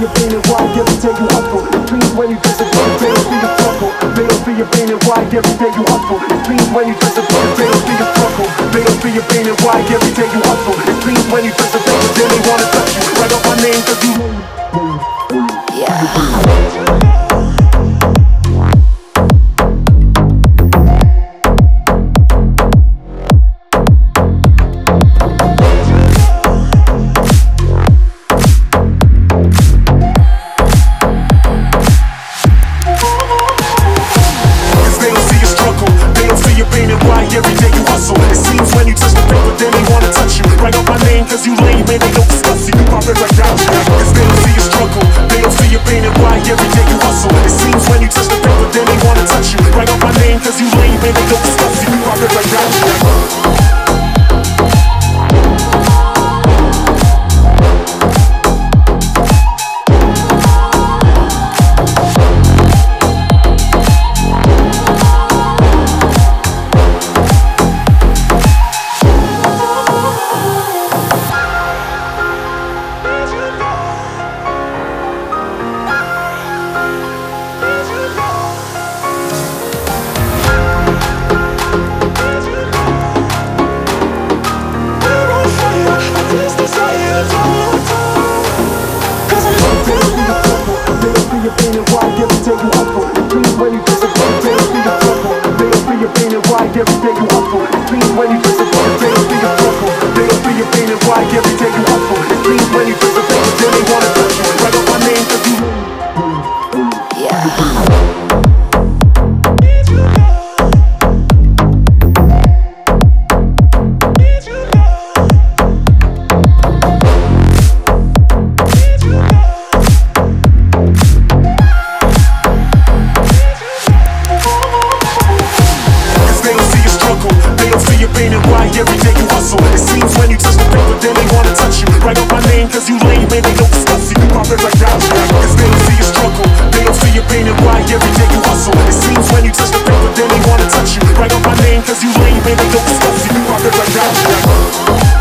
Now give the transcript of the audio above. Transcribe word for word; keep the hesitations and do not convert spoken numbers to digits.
your pain and why every day you hustle. It seems when you disappear, they don't see your struggle. They don't see your pain and why every day you hustle. It seems when you disappear, they don't see your struggle. They don't see your pain and why every day you hustle. It seems when you disappear, then they wanna touch you. Write up my name 'cause you. Yeah. Every day you hustle. It seems when you touch the paper, then they wanna touch you. Write up my name, cause you lame, man, they don't discuss you. You pop it right down, cause they don't see your struggle. They don't see your pain and why every day you hustle. It seems when you touch the paper, then they wanna touch you. Write up my name, cause you lame, man, they don't discuss you. You pop it right down. Every day you hustle, it seems when you disappear, they don't see your struggle. They don't see your pain and why every day you hustle. It seems when you disappear, then they wanna touch you. Write up my name 'cause you. Yeah. Every day you hustle. It seems when you touch the paper, then they wanna touch you. Write up my name, cause you lame, man, they don't discuss you. You pop it right down, cause they don't see your struggle. They don't see your pain and why every day you hustle. It seems when you touch the paper, then they wanna touch you. Write up my name, cause you lame, man, they don't discuss you. You pop it right down.